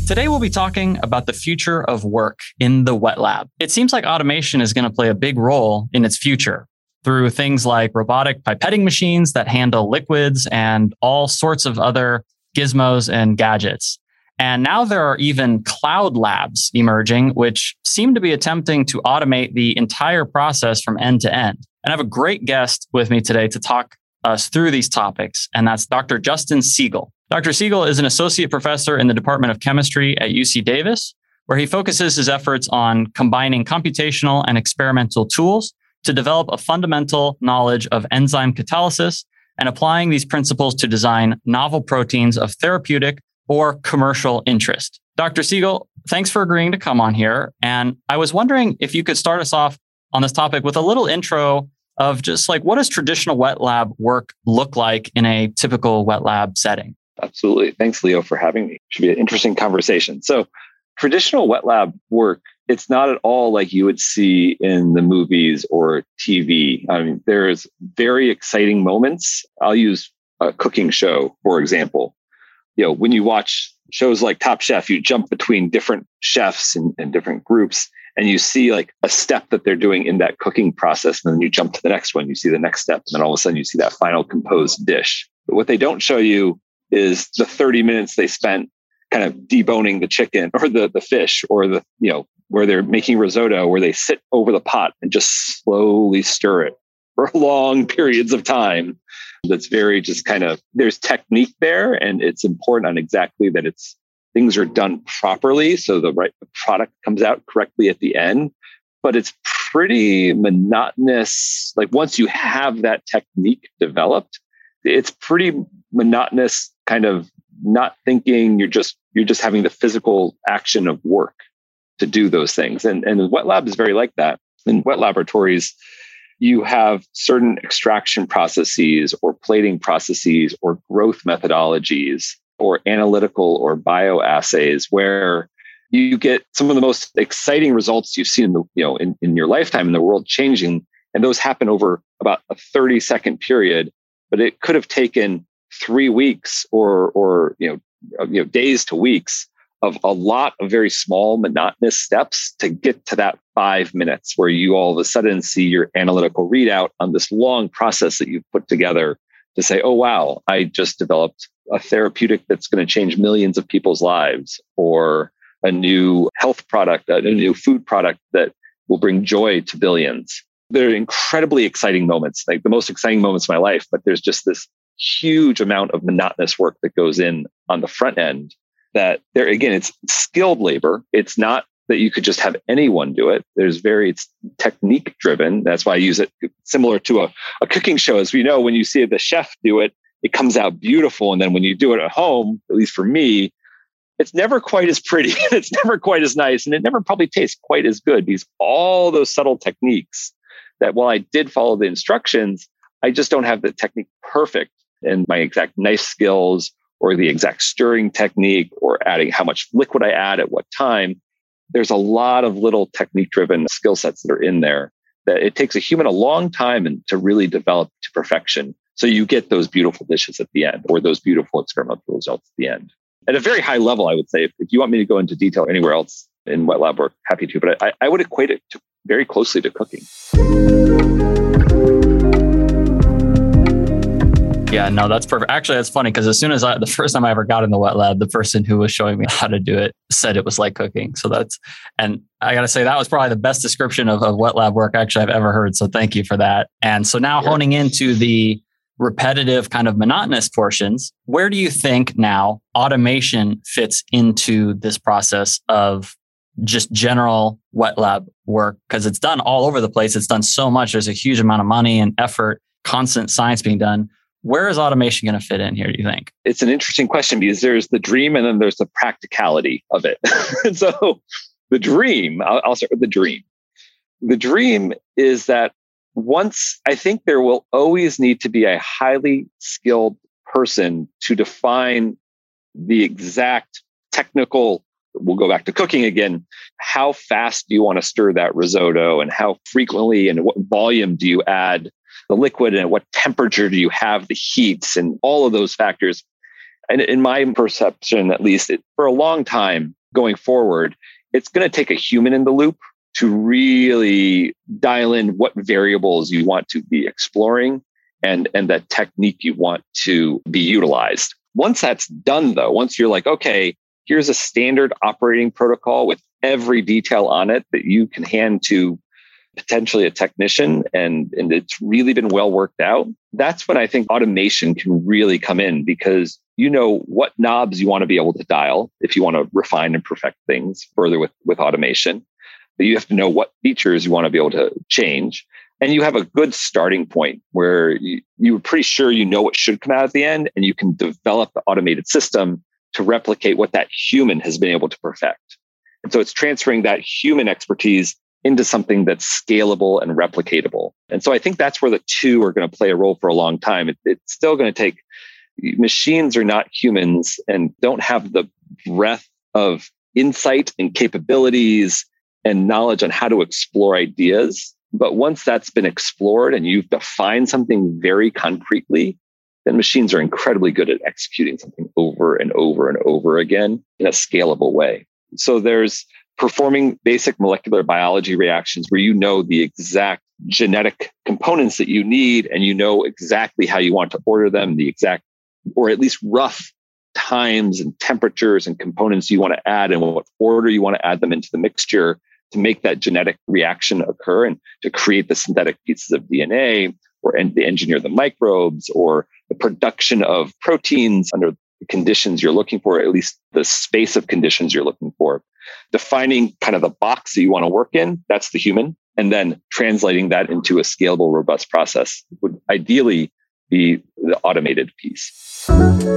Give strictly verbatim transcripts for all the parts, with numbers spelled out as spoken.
Today, we'll be talking about the future of work in the wet lab. It seems like automation is going to play a big role in its future through things like robotic pipetting machines that handle liquids and all sorts of other gizmos and gadgets. And now there are even cloud labs emerging, which seem to be attempting to automate the entire process from end to end. And I have a great guest with me today to talk us through these topics, and that's Doctor Justin Siegel. Doctor Siegel is an associate professor in the Department of Chemistry at U C Davis, where he focuses his efforts on combining computational and experimental tools to develop a fundamental knowledge of enzyme catalysis and applying these principles to design novel proteins of therapeutic or commercial interest. Doctor Siegel, thanks for agreeing to come on here. And I was wondering if you could start us off on this topic with a little intro of just like, what does traditional wet lab work look like in a typical wet lab setting? Absolutely. Thanks, Leo, for having me. Should be an interesting conversation. So traditional wet lab work, it's not at all like you would see in the movies or T V. I mean, there's very exciting moments. I'll use a cooking show, for example. You know, when you watch shows like Top Chef, you jump between different chefs and, and different groups, and you see like a step that they're doing in that cooking process. And then you jump to the next one, you see the next step. And then all of a sudden you see that final composed dish. But what they don't show you is the thirty minutes they spent kind of deboning the chicken or the, the fish, or the, you know, where they're making risotto, where they sit over the pot and just slowly stir it for long periods of time. That's very just kind of, there's technique there, and it's important on exactly that it's things are done properly. So the right the product comes out correctly at the end, but it's pretty monotonous. Like once you have that technique developed, it's pretty monotonous, kind of not thinking. You're just, you're just having the physical action of work to do those things. And, and the wet lab is very like that. In wet laboratories, you have certain extraction processes or plating processes or growth methodologies or analytical or bioassays where you get some of the most exciting results you've seen in the, you know, in, in your lifetime, in the world changing. And those happen over about a thirty second period, but it could have taken three weeks or, or, you know, you know, days to weeks of a lot of very small monotonous steps to get to that five minutes where you all of a sudden see your analytical readout on this long process that you've put together to say, oh, wow, I just developed a therapeutic that's going to change millions of people's lives, or a new health product, a new food product that will bring joy to billions. They're incredibly exciting moments, like the most exciting moments of my life, but there's just this huge amount of monotonous work that goes in on the front end that there, again, it's skilled labor. It's not that you could just have anyone do it. There's very, it's technique driven. That's why I use it similar to a, a cooking show. As we know, when you see the chef do it, it comes out beautiful. And then when you do it at home, at least for me, it's never quite as pretty. It's never quite as nice. And it never probably tastes quite as good, because all those subtle techniques that while I did follow the instructions, I just don't have the technique perfect, and my exact knife skills or the exact stirring technique or adding how much liquid I add at what time. There's a lot of little technique driven skill sets that are in there that it takes a human a long time and to really develop to perfection. So you get those beautiful dishes at the end, or those beautiful experimental results at the end. At a very high level, I would say, if, if you want me to go into detail anywhere else in wet lab work, happy to, but I, I would equate it to very closely to cooking. Yeah, no, that's perfect. Actually, that's funny because as soon as I, the first time I ever got in the wet lab, the person who was showing me how to do it said it was like cooking. So that's, and I got to say, that was probably the best description of, of wet lab work actually I've ever heard. So thank you for that. And so now, sure, honing into the repetitive kind of monotonous portions, where do you think now automation fits into this process of just general wet lab work? Because it's done all over the place. It's done so much. There's a huge amount of money and effort, constant science being done. Where is automation going to fit in here, do you think? It's an interesting question, because there's the dream and then there's the practicality of it. And so the dream, I'll, I'll start with the dream. The dream is that once, I think there will always need to be a highly skilled person to define the exact technical, we'll go back to cooking again. How fast do you want to stir that risotto, and how frequently and what volume do you add the liquid, and at what temperature do you have the heats, and all of those factors. And in my perception, at least, it, for a long time, going forward, it's going to take a human in the loop to really dial in what variables you want to be exploring and, and that technique you want to be utilized. Once that's done, though, once you're like, okay, here's a standard operating protocol with every detail on it that you can hand to potentially a technician, and, and it's really been well worked out, that's when I think automation can really come in, because you know what knobs you want to be able to dial if you want to refine and perfect things further with, with automation. But you have to know what features you want to be able to change. And you have a good starting point where you, you're pretty sure you know what should come out at the end, and you can develop the automated system to replicate what that human has been able to perfect. And so it's transferring that human expertise into something that's scalable and replicatable. And so I think that's where the two are going to play a role for a long time. It, it's still going to take, machines are not humans and don't have the breadth of insight and capabilities and knowledge on how to explore ideas. But once that's been explored and you've defined something very concretely, then machines are incredibly good at executing something over and over and over again in a scalable way. So there's performing basic molecular biology reactions where you know the exact genetic components that you need, and you know exactly how you want to order them, the exact, or at least rough times and temperatures and components you want to add and what order you want to add them into the mixture to make that genetic reaction occur and to create the synthetic pieces of D N A, or en- engineer the microbes, or the production of proteins under the conditions you're looking for, at least the space of conditions you're looking for. Defining kind of the box that you want to work in, that's the human. And then translating that into a scalable, robust process would ideally be the automated piece.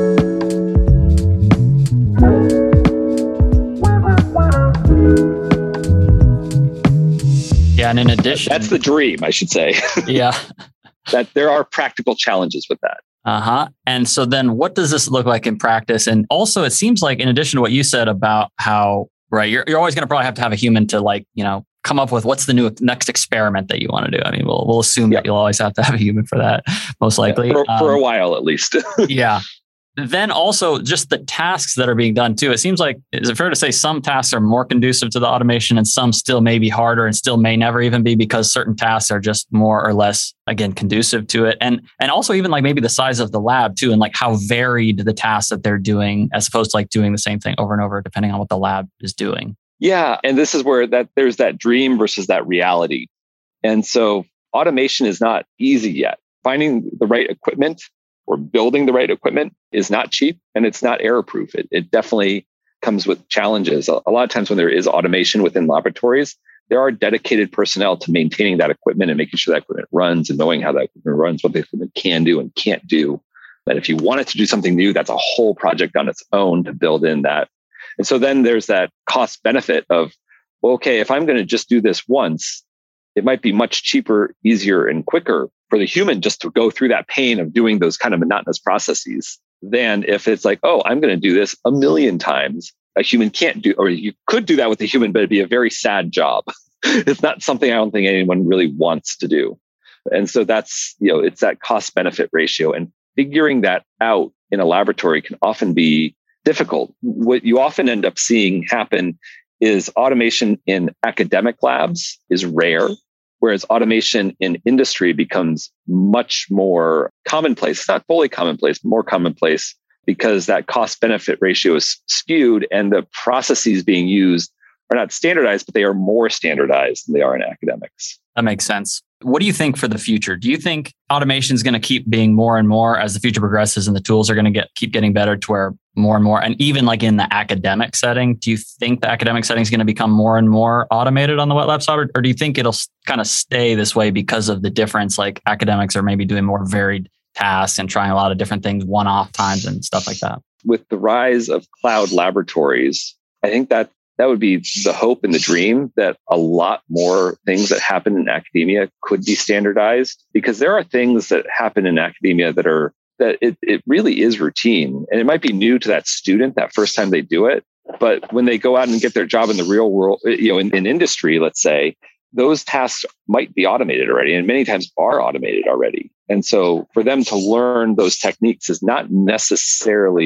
Yeah, and in addition, that's the dream, I should say. Yeah. That there are practical challenges with that. Uh-huh. And so then what does this look like in practice? And also, it seems like, in addition to what you said about how, right, you're, you're always going to probably have to have a human to, like, you know, come up with what's the new next experiment that you want to do. I mean, we'll we'll assume yeah. that you'll always have to have a human for that, most likely. Yeah, for, for um, a while, at least. Yeah. Then also just the tasks that are being done too. It seems like, is it fair to say some tasks are more conducive to the automation and some still may be harder and still may never even be, because certain tasks are just more or less, again, conducive to it. And and also even like maybe the size of the lab too, and like how varied the tasks that they're doing, as opposed to like doing the same thing over and over, depending on what the lab is doing. Yeah. And this is where that there's that dream versus that reality. And so automation is not easy yet. Finding the right equipment or building the right equipment is not cheap, and it's not error-proof. It, it definitely comes with challenges. A, a lot of times when there is automation within laboratories, there are dedicated personnel to maintaining that equipment and making sure that equipment runs and knowing how that equipment runs, what the equipment can do and can't do. And if you wanted to do something new, that's a whole project on its own to build in that. And so then there's that cost benefit of, well, okay, if I'm going to just do this once, it might be much cheaper, easier, and quicker for the human just to go through that pain of doing those kind of monotonous processes than if it's like, oh, I'm going to do this a million times. A human can't do, or you could do that with a human, but it'd be a very sad job. It's not something I don't think anyone really wants to do. And so that's, you know, it's that cost benefit ratio, and figuring that out in a laboratory can often be difficult. What you often end up seeing happen is automation in academic labs is rare, whereas automation in industry becomes much more commonplace. It's not fully commonplace, but more commonplace, because that cost benefit ratio is skewed and the processes being used are not standardized, but they are more standardized than they are in academics. That makes sense. What do you think for the future? Do you think automation is going to keep being more and more as the future progresses and the tools are going to get keep getting better to where more and more, and even like in the academic setting, do you think the academic setting is going to become more and more automated on the wet lab side, or, or do you think it'll kind of stay this way because of the difference? Like academics are maybe doing more varied tasks and trying a lot of different things one-off times and stuff like that. With the rise of cloud laboratories, I think that that would be the hope and the dream, that a lot more things that happen in academia could be standardized, because there are things that happen in academia that are that it, it really is routine, and it might be new to that student that first time they do it. But when they go out and get their job in the real world, you know, in, in industry, let's say, those tasks might be automated already, and many times are automated already. And so for them to learn those techniques is not necessarily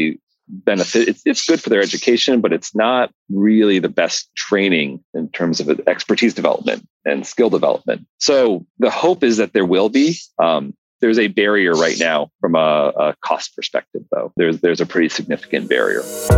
benefit. It's, it's good for their education, but it's not really the best training in terms of expertise development and skill development. So the hope is that there will be. Um, there's a barrier right now from a, a cost perspective, though. There's there's a pretty significant barrier.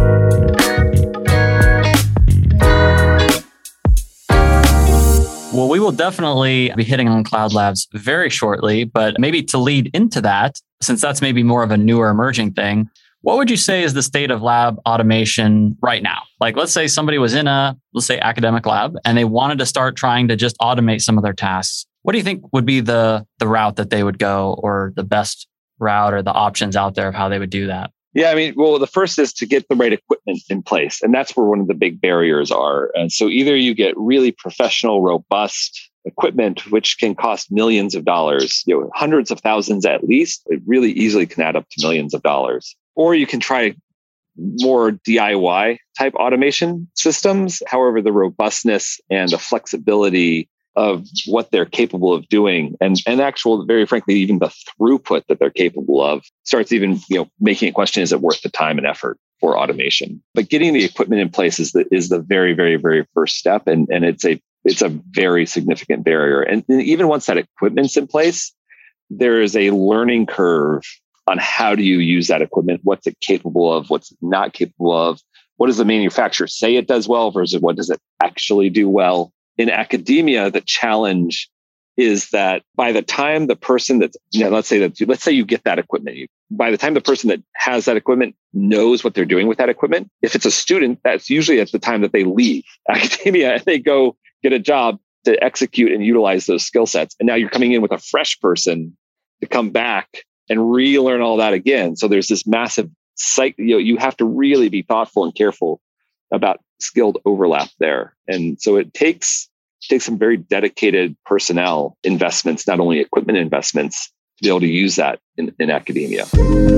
Well, we will definitely be hitting on Cloud Labs very shortly, but maybe to lead into that, since that's maybe more of a newer emerging thing, what would you say is the state of lab automation right now? Like, let's say somebody was in a, let's say, academic lab, and they wanted to start trying to just automate some of their tasks. What do you think would be the the route that they would go, or the best route, or the options out there of how they would do that? Yeah, I mean, well, the first is to get the right equipment in place. And that's where one of the big barriers are. And so either you get really professional, robust equipment, which can cost millions of dollars, you know, hundreds of thousands at least. It really easily can add up to millions of dollars. Or you can try more D I Y type automation systems. However, the robustness and the flexibility of what they're capable of doing, and and actual, very frankly, even the throughput that they're capable of, starts even, you know, making a question: is it worth the time and effort for automation? But getting the equipment in place is the is the very very very first step, and and it's a it's a very significant barrier. And even once that equipment's in place, there is a learning curve on how do you use that equipment, what's it capable of, what's it not capable of, what does the manufacturer say it does well versus what does it actually do well. In academia, the challenge is that by the time the person that's, you know, let's say that, let's say you get that equipment, you, by the time the person that has that equipment knows what they're doing with that equipment, if it's a student, that's usually at the time that they leave academia and they go get a job to execute and utilize those skill sets. And now you're coming in with a fresh person to come back and relearn all that again. So there's this massive site, you know, you have to really be thoughtful and careful about skilled overlap there. And so it takes takes some very dedicated personnel investments, not only equipment investments, to be able to use that in, in academia.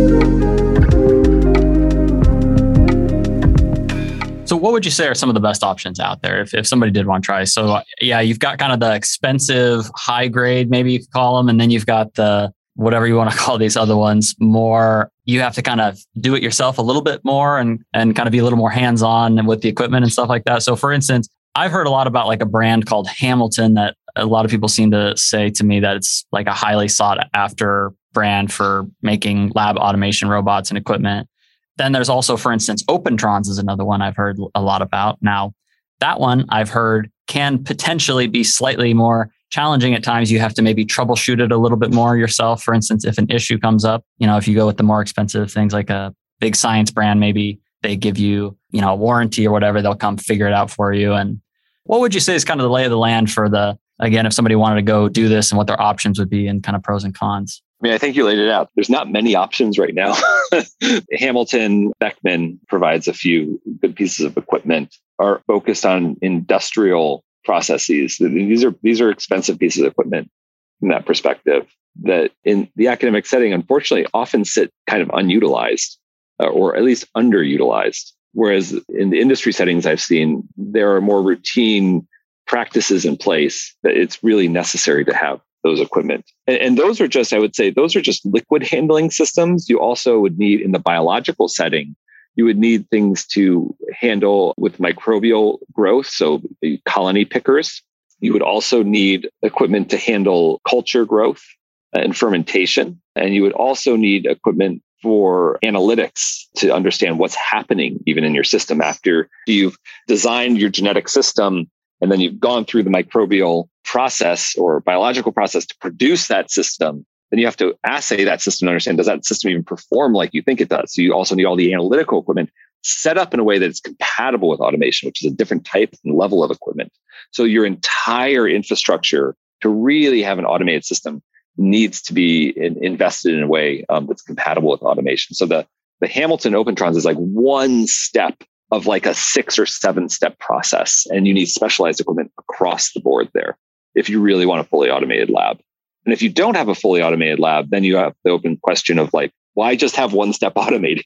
So what would you say are some of the best options out there if, if somebody did want to try? So yeah, you've got kind of the expensive, high grade, maybe you could call them, and then you've got the whatever you want to call these other ones, more, you have to kind of do it yourself a little bit more and, and kind of be a little more hands-on with the equipment and stuff like that. So for instance, I've heard a lot about like a brand called Hamilton that a lot of people seem to say to me that it's like a highly sought after brand for making lab automation robots and equipment. Then there's also, for instance, Opentrons is another one I've heard a lot about. Now, that one I've heard can potentially be slightly more challenging at times. You have to maybe troubleshoot it a little bit more yourself. For instance, if an issue comes up, you know, if you go with the more expensive things like a big science brand, maybe they give you, you know, a warranty or whatever, they'll come figure it out for you. And what would you say is kind of the lay of the land for the, again, if somebody wanted to go do this and what their options would be and kind of pros and cons? I mean, I think you laid it out. There's not many options right now. Hamilton Beckman provides a few good pieces of equipment, are focused on industrial processes. These are these are expensive pieces of equipment from that perspective that in the academic setting, unfortunately, often sit kind of unutilized uh, or at least underutilized. Whereas in the industry settings I've seen, there are more routine practices in place that it's really necessary to have those equipment. And, and those are just, I would say, those are just liquid handling systems. You also would need in the biological setting, you would need things to handle with microbial growth, so the colony pickers. You would also need equipment to handle culture growth and fermentation. And you would also need equipment for analytics to understand what's happening even in your system after you've designed your genetic system and then you've gone through the microbial process or biological process to produce that system. Then you have to assay that system to understand, does that system even perform like you think it does? So you also need all the analytical equipment set up in a way that it's compatible with automation, which is a different type and level of equipment. So your entire infrastructure to really have an automated system needs to be in, invested in a way um, that's compatible with automation. So the, the Hamilton Opentrons is like one step of like a six or seven step process. And you need specialized equipment across the board there if you really want a fully automated lab. And if you don't have a fully automated lab, then you have the open question of like, why just have one step automated?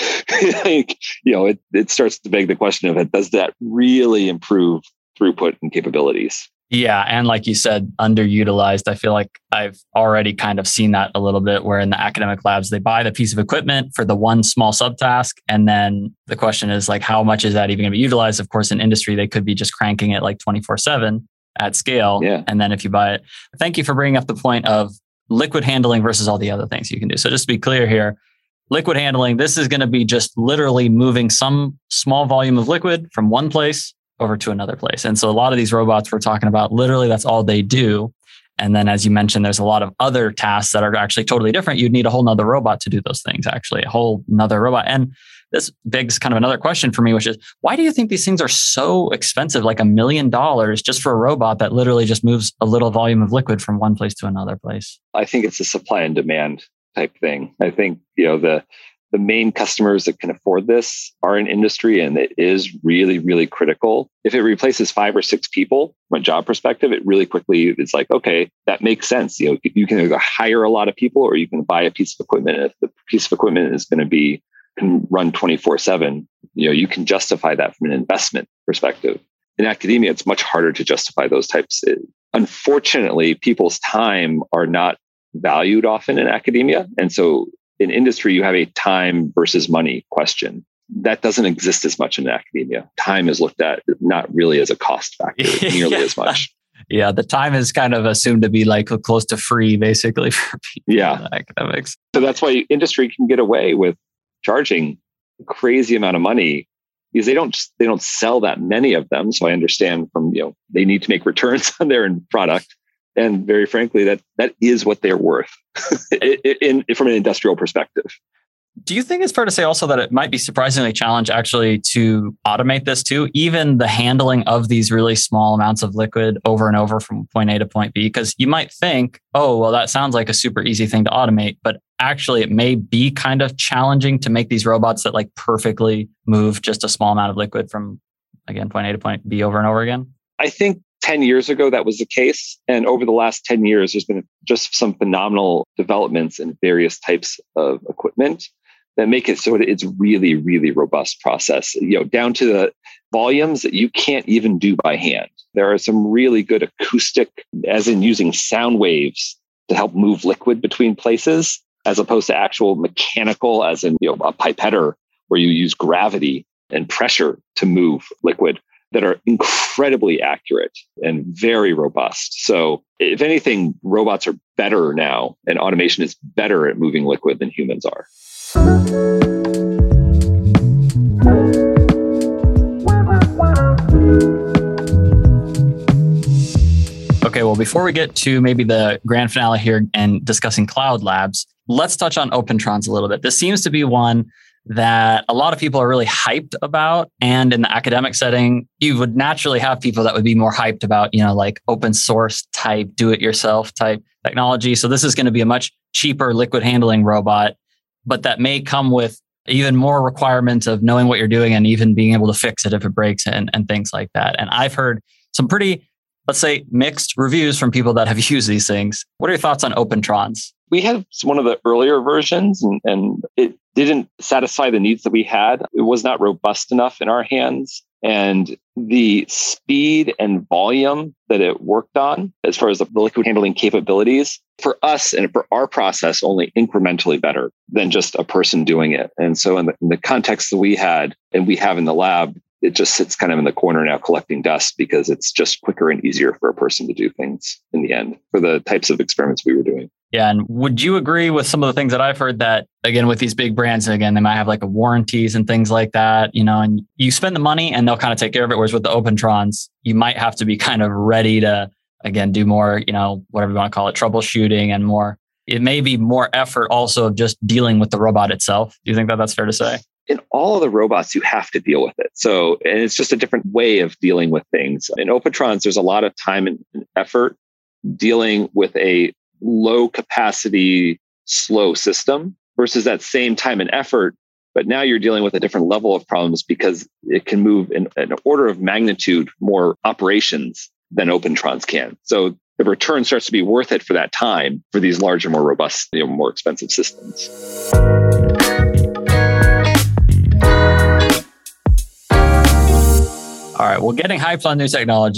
Like, you know, it, it starts to beg the question of, does that really improve throughput and capabilities? Yeah. And like you said, underutilized. I feel like I've already kind of seen that a little bit where in the academic labs, they buy the piece of equipment for the one small subtask. And then the question is like, how much is that even going to be utilized? Of course, in industry, they could be just cranking it like twenty-four seven at scale. Yeah. And then if you buy it, thank you for bringing up the point of liquid handling versus all the other things you can do. So just to be clear here, liquid handling, this is going to be just literally moving some small volume of liquid from one place over to another place. And so a lot of these robots we're talking about, literally that's all they do. And then as you mentioned, there's a lot of other tasks that are actually totally different. You'd need a whole nother robot to do those things, actually, a whole nother robot. And this begs kind of another question for me, which is, why do you think these things are so expensive, like a million dollars just for a robot that literally just moves a little volume of liquid from one place to another place? I think it's a supply and demand type thing. I think, you know, the the main customers that can afford this are in industry, and it is really, really critical. If it replaces five or six people from a job perspective, it really quickly is like, okay, that makes sense. You know, you can either hire a lot of people or you can buy a piece of equipment. And if the piece of equipment is going to be can run twenty-four seven, you know, you can justify that from an investment perspective. In academia, it's much harder to justify those types. Unfortunately, people's time are not valued often in academia. And so in industry, you have a time versus money question. That doesn't exist as much in academia. Time is looked at not really as a cost factor nearly yeah. as much. Yeah, the time is kind of assumed to be like close to free, basically, for people yeah. in academics. So that's why industry can get away with charging a crazy amount of money because they don't they don't sell that many of them. So I understand from, you know, they need to make returns on their product. And very frankly, that that is what they're worth in, in, from an industrial perspective. Do you think it's fair to say also that it might be surprisingly challenged actually to automate this too, even the handling of these really small amounts of liquid over and over from point A to point B? Because you might think, oh, well, that sounds like a super easy thing to automate, but actually it may be kind of challenging to make these robots that like perfectly move just a small amount of liquid from, again, point A to point B over and over again. I think ten years ago, that was the case. And over the last ten years, there's been just some phenomenal developments in various types of equipment that make it so that it's really, really robust process, you know, down to the volumes that you can't even do by hand. There are some really good acoustic, as in using sound waves to help move liquid between places, as opposed to actual mechanical, as in, you know, a pipetter where you use gravity and pressure to move liquid, that are incredibly accurate and very robust. So if anything, robots are better now and automation is better at moving liquid than humans are. Okay, well, before we get to maybe the grand finale here and discussing cloud labs, let's touch on OpenTrons a little bit. This seems to be one that a lot of people are really hyped about. And in the academic setting, you would naturally have people that would be more hyped about, you know, like open source type, do it yourself type technology. So this is going to be a much cheaper liquid handling robot, but that may come with even more requirements of knowing what you're doing and even being able to fix it if it breaks and, and things like that. And I've heard some pretty, let's say, mixed reviews from people that have used these things. What are your thoughts on OpenTrons? We had one of the earlier versions and, and it didn't satisfy the needs that we had. It was not robust enough in our hands. And the speed and volume that it worked on, as far as the liquid handling capabilities, for us and for our process, only incrementally better than just a person doing it. And so in the, in the context that we had and we have in the lab, it just sits kind of in the corner now collecting dust because it's just quicker and easier for a person to do things in the end for the types of experiments we were doing. Yeah. And would you agree with some of the things that I've heard that, again, with these big brands, again, they might have like a warranties and things like that, you know, and you spend the money and they'll kind of take care of it. Whereas with the OpenTrons, you might have to be kind of ready to, again, do more, you know, whatever you want to call it, troubleshooting and more. It may be more effort also of just dealing with the robot itself. Do you think that that's fair to say? In all of the robots, you have to deal with it. So, and it's just a different way of dealing with things. In OpenTrons, there's a lot of time and effort dealing with a low capacity, slow system versus that same time and effort. But now you're dealing with a different level of problems because it can move in an order of magnitude more operations than OpenTrons can. So the return starts to be worth it for that time for these larger, more robust, you know, more expensive systems. All right. Well, getting hyped on new technologies.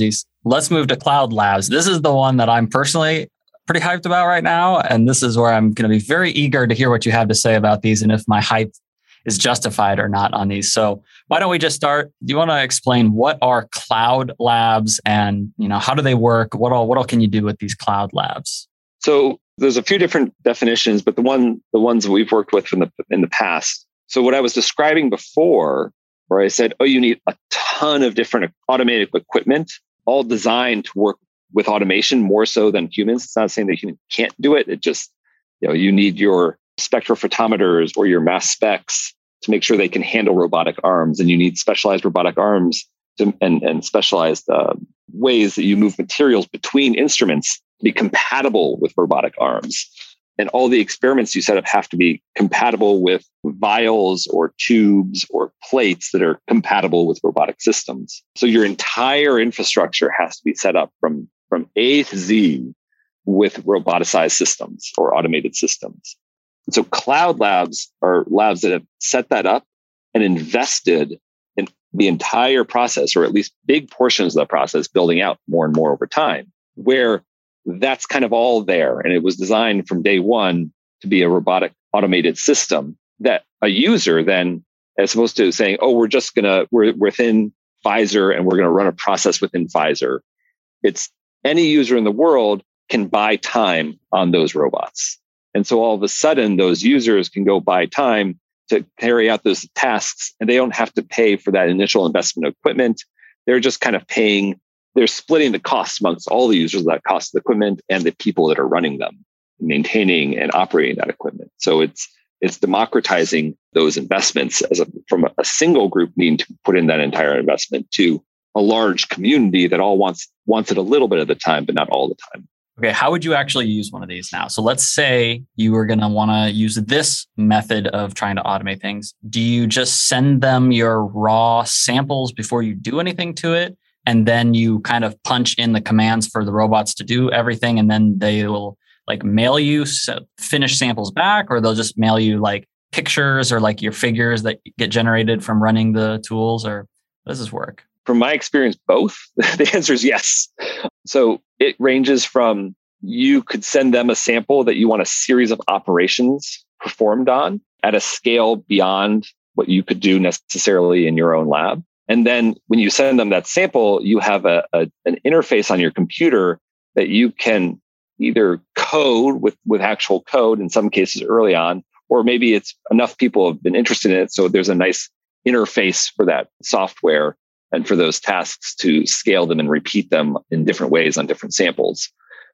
let's move to Cloud Labs. This is the one that I'm personally pretty hyped about right now. And this is where I'm going to be very eager to hear what you have to say about these and if my hype is justified or not on these. So why don't we just start? Do you want to explain what are Cloud Labs and, you know, how do they work? What all, what all can you do with these Cloud Labs? So there's a few different definitions, but the one, the ones that we've worked with in the, in the past. So what I was describing before, where I said, oh, you need a ton of different automated equipment, all designed to work with automation more so than humans. It's not saying that humans can't do it. It just, you know, you need your spectrophotometers or your mass specs to make sure they can handle robotic arms. And you need specialized robotic arms to, and, and specialized uh, ways that you move materials between instruments to be compatible with robotic arms. And all the experiments you set up have to be compatible with vials or tubes or plates that are compatible with robotic systems. So your entire infrastructure has to be set up from, from A to Z with roboticized systems or automated systems. And so Cloud Labs are labs that have set that up and invested in the entire process, or at least big portions of the process, building out more and more over time, where that's kind of all there. And it was designed from day one to be a robotic automated system that a user then, as opposed to saying, oh, we're just going to, we're within Pfizer and we're going to run a process within Pfizer. It's any user in the world can buy time on those robots. And so all of a sudden, those users can go buy time to carry out those tasks, and they don't have to pay for that initial investment of equipment. They're just kind of paying, they're splitting the costs amongst all the users of that cost of the equipment and the people that are running them, maintaining and operating that equipment. So it's it's democratizing those investments as a, from a single group needing to put in that entire investment to a large community that all wants wants it a little bit of the time, but not all the time. Okay, how would you actually use one of these now? So let's say you were going to want to use this method of trying to automate things. Do you just send them your raw samples before you do anything to it? And then you kind of punch in the commands for the robots to do everything, and then they will like mail you finished samples back, or they'll just mail you like pictures or like your figures that get generated from running the tools, or how does this work? From my experience, both. The answer is yes. So it ranges from you could send them a sample that you want a series of operations performed on at a scale beyond what you could do necessarily in your own lab. And then when you send them that sample, you have a, a an interface on your computer that you can either code with, with actual code in some cases early on, or maybe it's enough people have been interested in it. So there's a nice interface for that software and for those tasks to scale them and repeat them in different ways on different samples.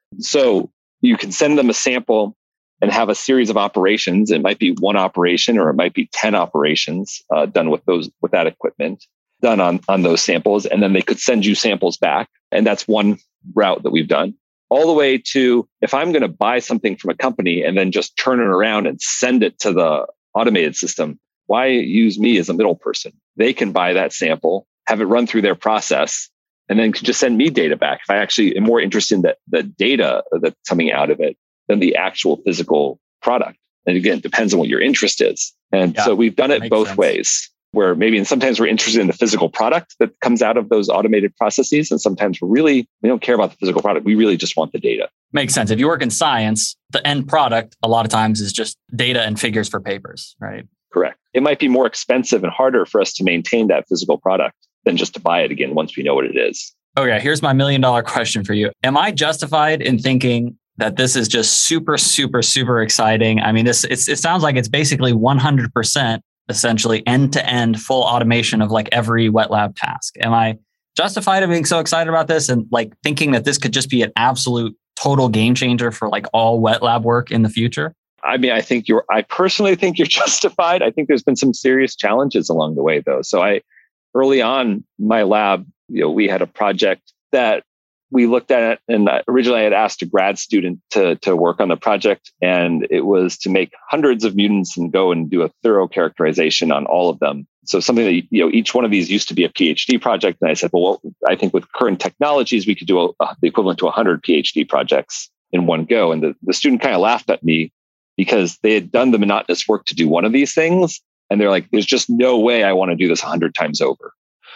So you can send them a sample and have a series of operations. It might be one operation, or it might be ten operations uh, done with those with that equipment, done on, on those samples. And then they could send you samples back. And that's one route that we've done. All the way to, if I'm going to buy something from a company and then just turn it around and send it to the automated system, why use me as a middle person? They can buy that sample, have it run through their process, and then just send me data back. If I actually am more interested in the, the data that's coming out of it than the actual physical product. And again, it depends on what your interest is. And yeah, so we've done it both sense. ways, where maybe and sometimes we're interested in the physical product that comes out of those automated processes. And sometimes we're really, we don't care about the physical product. We really just want the data. Makes sense. If you work in science, the end product a lot of times is just data and figures for papers, right? Correct. It might be more expensive and harder for us to maintain that physical product than just to buy it again once we know what it is. Okay, here's my million dollar question for you. Am I justified in thinking that this is just super, super, super exciting? I mean, this it's, it sounds like it's basically one hundred percent essentially end-to-end full automation of like every wet lab task. Am I justified in being so excited about this and like thinking that this could just be an absolute total game changer for like all wet lab work in the future? I mean, I think you're, I personally think you're justified. I think there's been some serious challenges along the way though. So I, early on my lab, you know, we had a project that we looked at it, and originally I had asked a grad student to, to work on the project, and it was to make hundreds of mutants and go and do a thorough characterization on all of them. So something that, you know, each one of these used to be a PhD project. And I said, well, I think with current technologies, we could do a, a, the equivalent to one hundred PhD projects in one go. And the, the student kind of laughed at me because they had done the monotonous work to do one of these things. And they're like, there's just no way I want to do this one hundred times over.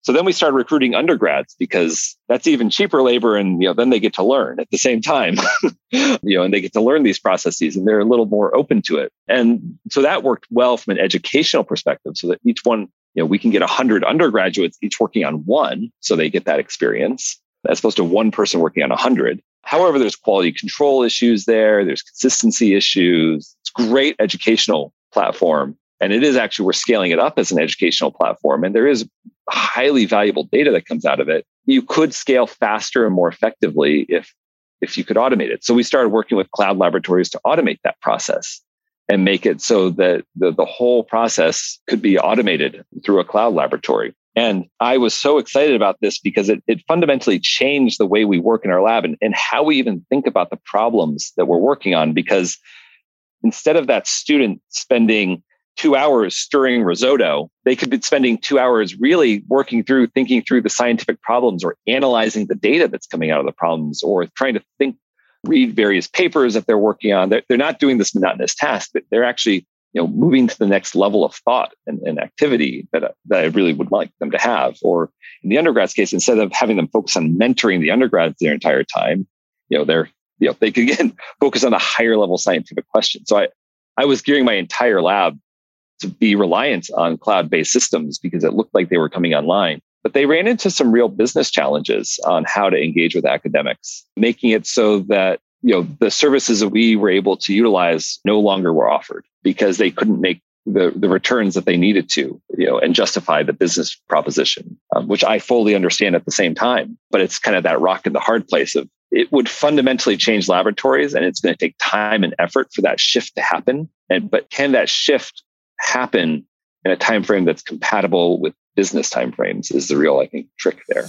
So then we started recruiting undergrads because that's even cheaper labor. And, you know, then they get to learn at the same time, you know, and they get to learn these processes and they're a little more open to it. And so that worked well from an educational perspective so that each one, you know, we can get a hundred undergraduates each working on one. So they get that experience as opposed to one person working on a hundred. However, there's quality control issues there. There's consistency issues. It's a great educational platform. And it is actually, we're scaling it up as an educational platform. And there is highly valuable data that comes out of it. You could scale faster and more effectively if, if you could automate it. So we started working with cloud laboratories to automate that process and make it so that the, the whole process could be automated through a cloud laboratory. And I was so excited about this because it, it fundamentally changed the way we work in our lab and, and how we even think about the problems that we're working on. Because instead of that student spending two hours stirring risotto, they could be spending two hours really working through, thinking through the scientific problems or analyzing the data that's coming out of the problems or trying to think, read various papers that they're working on. They're, they're not doing this monotonous task, but they're actually, you know, moving to the next level of thought and, and activity that, that I really would like them to have. Or in the undergrad's case, instead of having them focus on mentoring the undergrads their entire time, you know, they're, you know, they could again focus on a higher level scientific question. So I, I was gearing my entire lab to be reliant on cloud-based systems because it looked like they were coming online. But they ran into some real business challenges on how to engage with academics, making it so that, you know, the services that we were able to utilize no longer were offered because they couldn't make the, the returns that they needed to, you know, and justify the business proposition, um, which I fully understand at the same time. But it's kind of that rock in the hard place of it would fundamentally change laboratories, and it's going to take time and effort for that shift to happen. And but can that shift happen in a time frame that's compatible with business timeframes is the real, I think, trick there.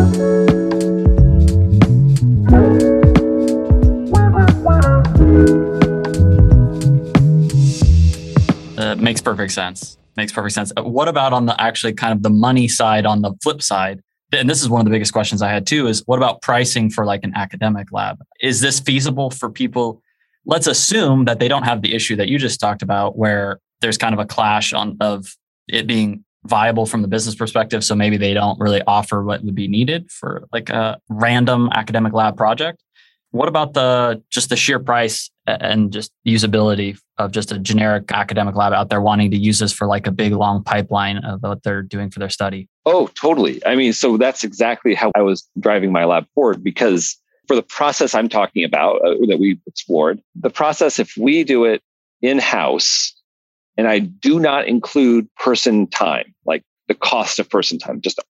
Uh, makes perfect sense. Makes perfect sense. What about on the actually kind of the money side, on the flip side? And this is one of the biggest questions I had too, is what about pricing for like an academic lab? Is this feasible for people? Let's assume that they don't have the issue that you just talked about where there's kind of a clash on of it being viable from the business perspective. So maybe they don't really offer what would be needed for like a random academic lab project. What about the just the sheer price and just usability of just a generic academic lab out there wanting to use this for like a big long pipeline of what they're doing for their study? Oh, totally. I mean, so that's exactly how I was driving my lab forward because for the process I'm talking about uh, that we explored, the process, if we do it in-house, and I do not include person time, like the cost of person time, just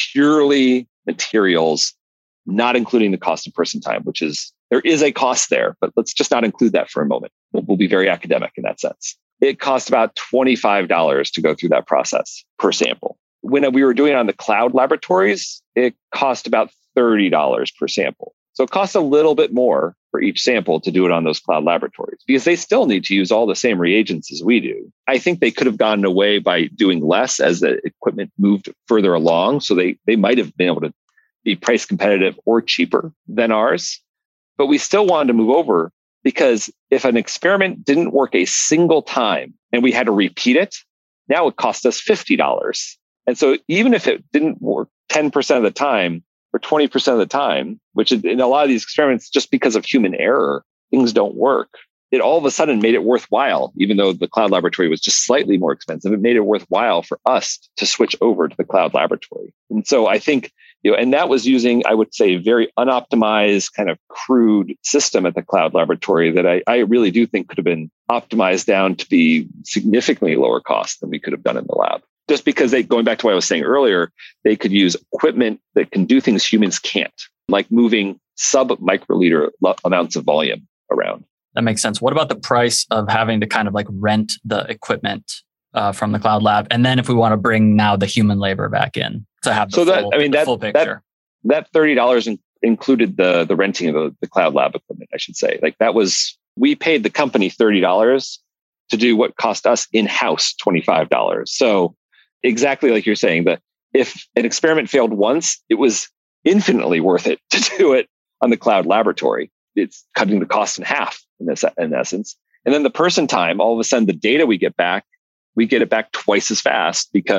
purely materials, not including the cost of person time, which is, there is a cost there, but let's just not include that for a moment. We'll, we'll be very academic in that sense. It cost about twenty-five dollars to go through that process per sample. When we were doing it on the cloud laboratories, it cost about thirty dollars per sample. So it costs a little bit more for each sample to do it on those cloud laboratories because they still need to use all the same reagents as we do. I think they could have gotten away by doing less as the equipment moved further along. So they, they might have been able to be price competitive or cheaper than ours. But we still wanted to move over because if an experiment didn't work a single time and we had to repeat it, now it cost us fifty dollars. And so even if it didn't work ten percent of the time, or twenty percent of the time, which in a lot of these experiments, just because of human error, things don't work. It all of a sudden made it worthwhile, even though the cloud laboratory was just slightly more expensive. It made it worthwhile for us to switch over to the cloud laboratory. And so I think, you know, and that was using, I would say, very unoptimized kind of crude system at the cloud laboratory that I, I really do think could have been optimized down to be significantly lower cost than we could have done in the lab. Just because they, going back to what I was saying earlier, they could use equipment that can do things humans can't, like moving sub-microliter amounts of volume around. That makes sense. What about the price of having to kind of like rent the equipment uh, from the cloud lab? And then if we want to bring now the human labor back in to have the so that, full, I mean, that, full picture. That, that thirty dollars in, included the, the renting of the, the cloud lab equipment, I should say. Like that was, we paid the company thirty dollars to do what cost us in-house twenty-five dollars. So exactly like you're saying, that if an experiment failed once, it was infinitely worth it to do it on the cloud laboratory. It's cutting the cost in half in this, in essence. And then the person time, all of a sudden, the data we get back, we get it back twice as fast because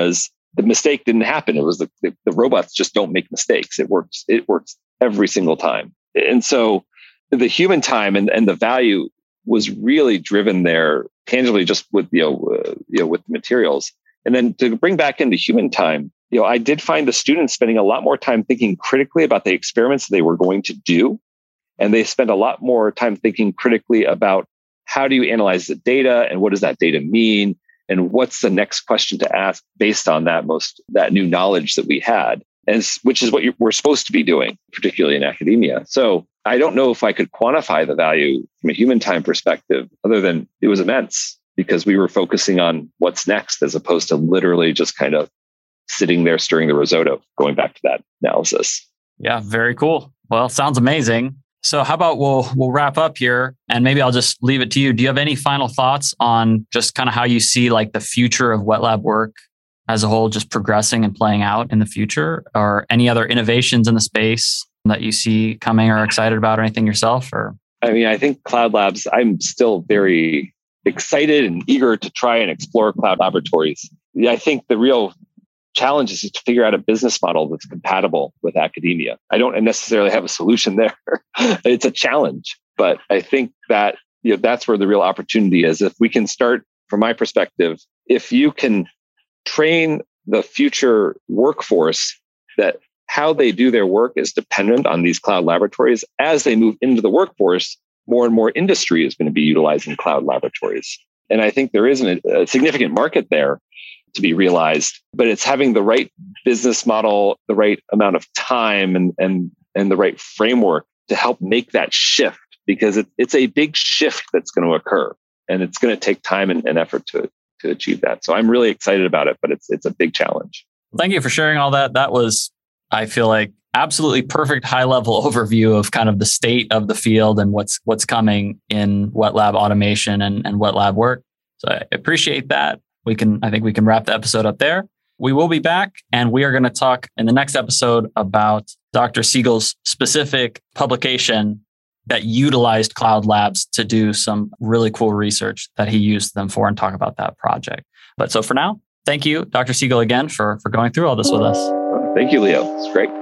the mistake didn't happen. It was the, the, the robots just don't make mistakes. It works. It works every single time. And so the human time and, and the value was really driven there tangibly just with, you know, uh, you know, with the materials. And then to bring back into human time, you know, I did find the students spending a lot more time thinking critically about the experiments they were going to do. And they spent a lot more time thinking critically about how do you analyze the data and what does that data mean? And what's the next question to ask based on that most that new knowledge that we had, and which is what you, we're supposed to be doing, particularly in academia. So I don't know if I could quantify the value from a human time perspective, other than it was immense because we were focusing on what's next as opposed to literally just kind of sitting there stirring the risotto, going back to that analysis. Yeah, very cool. Well, sounds amazing. So how about we'll we'll wrap up here, and maybe I'll just leave it to you. Do you have any final thoughts on just kind of how you see like the future of wet lab work as a whole just progressing and playing out in the future, or any other innovations in the space that you see coming or are excited about, or anything yourself? Or I mean, I think cloud labs, I'm still very excited and eager to try and explore cloud laboratories. Yeah, I think the real challenge is to figure out a business model that's compatible with academia. I don't necessarily have a solution there. It's a challenge, but I think that, you know, that's where the real opportunity is. If we can start, from my perspective, if you can train the future workforce that how they do their work is dependent on these cloud laboratories, as they move into the workforce, more and more industry is going to be utilizing cloud laboratories. And I think there is a, a significant market there to be realized, but it's having the right business model, the right amount of time, and and and the right framework to help make that shift, because it, it's a big shift that's going to occur, and it's going to take time and, and effort to to achieve that. So I'm really excited about it, but it's it's a big challenge. Thank you for sharing all that. That was, I feel like, absolutely perfect high level overview of kind of the state of the field and what's what's coming in wet lab automation and, and wet lab work. So I appreciate that. We can, I think we can wrap the episode up there. We will be back, and we are going to talk in the next episode about Doctor Siegel's specific publication that utilized cloud labs to do some really cool research that he used them for, and talk about that project. But so for now, thank you, Doctor Siegel, again for, for going through all this with us. Thank you, Leo. It's great.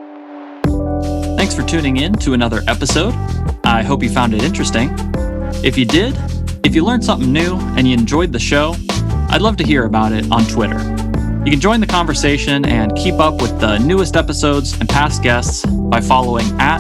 Thanks for tuning in to another episode. I hope you found it interesting. If you did, if you learned something new and you enjoyed the show, I'd love to hear about it on Twitter. You can join the conversation and keep up with the newest episodes and past guests by following at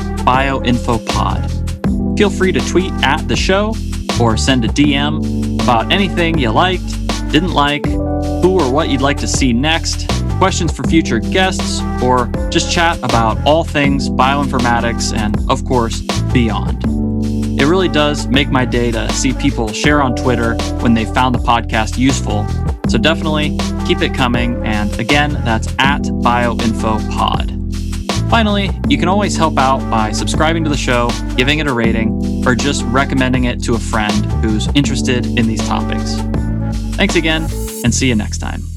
BioInfoPod. Feel free to tweet at the show or send a D M about anything you liked, didn't like, who or what you'd like to see next, questions for future guests, or just chat about all things bioinformatics and, of course, beyond. It really does make my day to see people share on Twitter when they found the podcast useful. So definitely keep it coming. And again, that's at BioInfoPod. Finally, you can always help out by subscribing to the show, giving it a rating, or just recommending it to a friend who's interested in these topics. Thanks again, and see you next time.